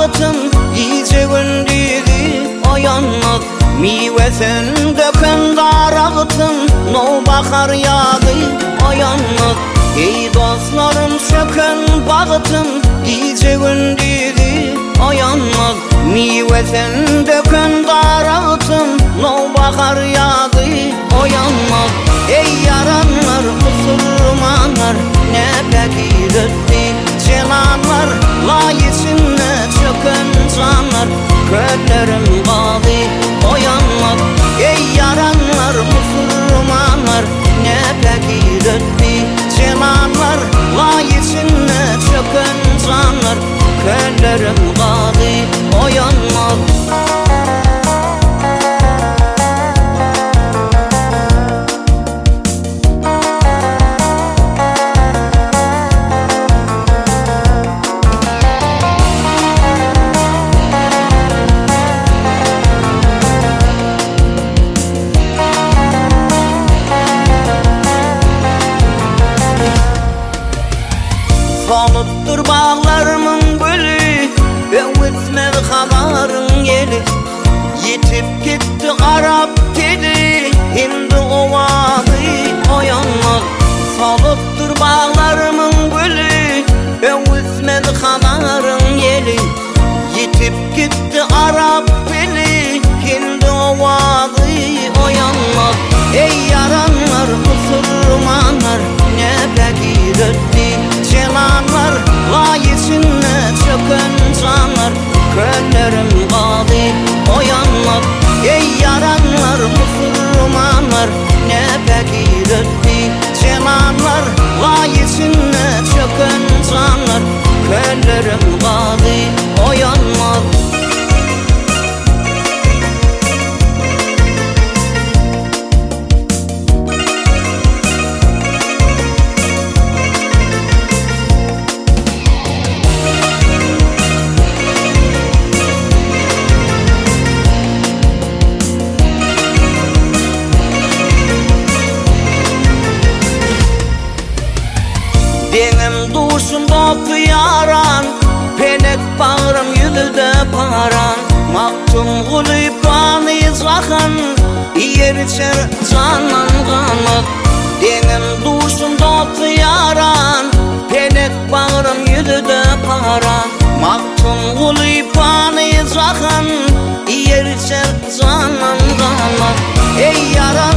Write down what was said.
bağıtın gece gündüzü oyanmaz. Meyvesini döken darağıtın no bakar yağdı oyanmaz. Ey dostlarım söken bağıtın gece gündüzü oyanmaz. Meyvesini döken darağıtın no bakar yağdı oyanmaz. Ey yaranlar Müslümanlar ne peki döttü celanlar, layısını çöken canlar, köllerim bağlı oyanmaz. Ey yaranlar Müslümanlar ne peki döttü celanlar, layısını çöken canlar, köllerim bağlı oyanmaz. Soluptur bağlarımın gülü, öğütmedi habarın yeli. Yitip gitti Arap dili, hindi ovadı oyanmaz. Soluptur bağlarımın gülü, öğütmedi habarın yeli. Yitip gitti Arap dili, hindi ovadı oyanmaz. Ey yaranlar Müslümanlar ne peki döttü celanlar, layısını çöken canlar, köllerim bağlı oyanmaz. Ey yaranlar Müslümanlar ne peki döttü celanlar, layısını çöken canlar, köllerim bağlı oyanmaz. Benim duşum doldu yaran, pelek bağrım yüzüde paran. Maktum gulüpanı izlakın, yer içer canan kanat. Benim duşum doldu yaran, pelek bağrım yüzüde paran. Maktum gulüpanı izlakın, yer içer canan kanat. Ey yaran